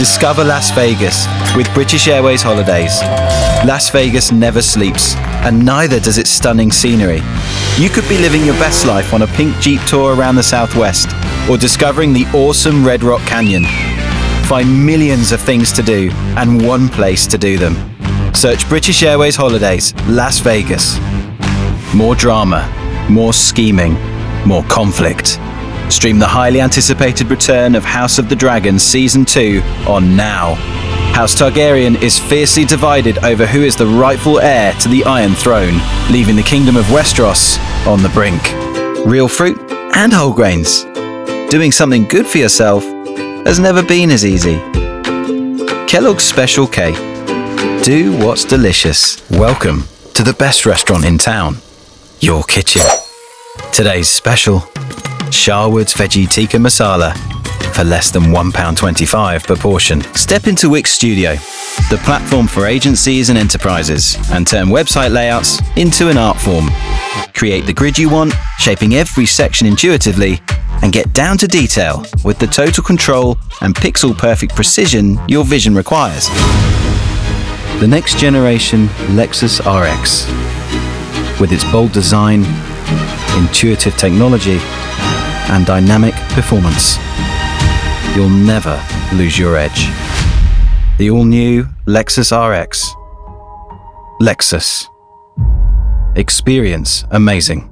Discover Las Vegas with British Airways Holidays. Las Vegas never sleeps, and neither does its stunning scenery. You could be living your best life on a pink Jeep tour around the Southwest, or discovering the awesome Red Rock Canyon. Find millions of things to do and one place to do them. Search British Airways Holidays, Las Vegas. More drama, more scheming, more conflict. Stream the highly anticipated return of House of the Dragon Season 2 on Now. House Targaryen is fiercely divided over who is the rightful heir to the Iron Throne, leaving the Kingdom of Westeros on the brink. Real fruit and whole grains. Doing something good for yourself has never been as easy. Kellogg's Special K. Do what's delicious. Welcome to the best restaurant in town. Your kitchen. Today's special, Sharwood's Veggie Tikka Masala, for less than £1.25 per portion. Step into Wix Studio, the platform for agencies and enterprises, and turn website layouts into an art form. Create the grid you want, shaping every section intuitively, and get down to detail with the total control and pixel-perfect precision your vision requires. The next generation Lexus RX. With its bold design, intuitive technology, and dynamic performance, you'll never lose your edge. The all-new Lexus RX. Lexus. Experience amazing.